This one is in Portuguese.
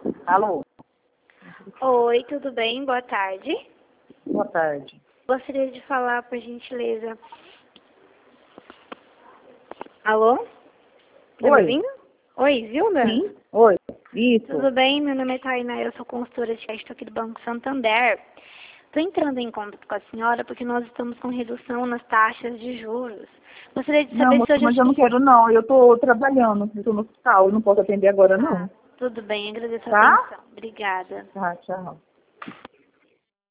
Alô? Oi, tudo bem? Boa tarde. Boa tarde. Gostaria de falar, por gentileza. Alô? Tá me Oi. ouvindo? Oi, Zilda? Sim? Oi. Isso. Tudo bem? Meu nome é Tainá, eu sou consultora de crédito aqui do Banco Santander. Estou entrando em contato com a senhora porque nós estamos com redução nas taxas de juros. Gostaria de Não, saber se moça, hoje... mas eu não quero não. Eu tô trabalhando. Eu tô no hospital. Eu não posso atender agora não. Tudo bem, agradeço a Tá? atenção. Obrigada. Tá, tchau.